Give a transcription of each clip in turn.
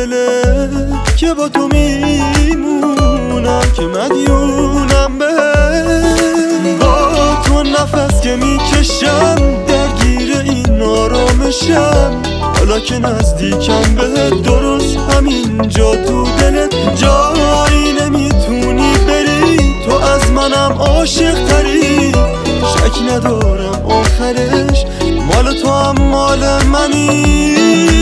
دله که با تو میمونم، که مدیونم به با تو نفس که میکشم، درگیر این آرامشم. حالا که نزدیکم بهت، درست همینجا تو دلت جایی نمیتونی بری. تو از منم عاشق تری، شک ندارم آخرش مال تو هم مال منی.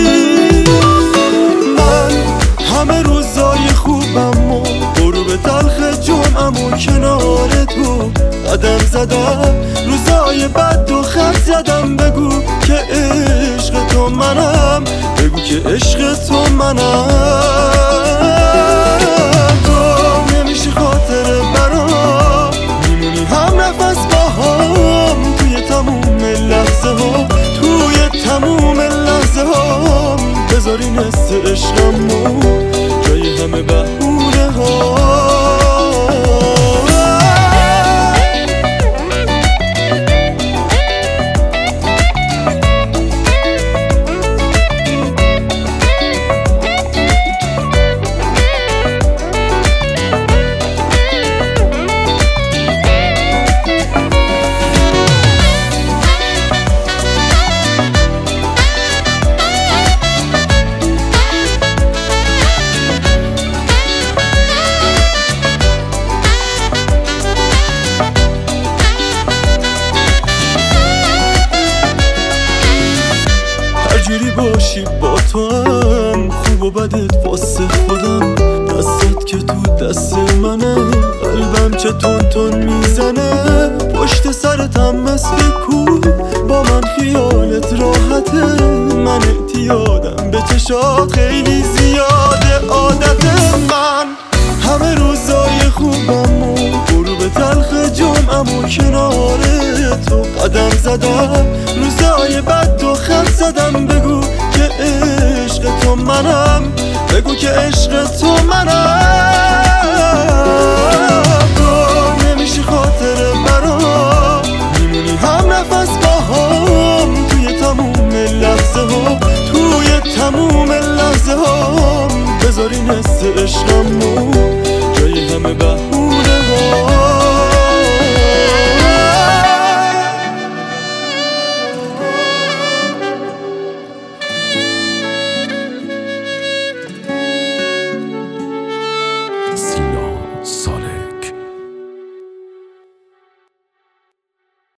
من همه روزای خوبم و غروب تلخ جمعم و کنار تو قدم زدم، روزای بد و خط زدم. بگو که عشق تو منم، بگو که عشق تو منم. تو نمیشه خاطره برام، میمونی هم نفس با هم توی تموم لحظه ها، توی تموم لحظه ها. بذاری نصف عشقمو جای همه بهونه ها. جوری باشی با تو هم، خوب و بدت واسه خودم. دستت که تو دست منه، قلبم چه تون تون میزنه. پشت سرتم مثل کوه، با من خیالت راحته. من اعتیادم به چشات خیلی زیاده عادت من. همه روزای خوبم و غروب تلخ جمعم و کنار تو قدم زدم، روزای بد و خط زدم. بگو که عشق تو منم، بگو که عشق تو منم. تو نمیشه خاطره برام، میمونی هم نفس با هم توی تموم لحظه ها، توی تموم لحظه ها. بذاری نصف عشقمو جای همه بهونه ها. سینا سال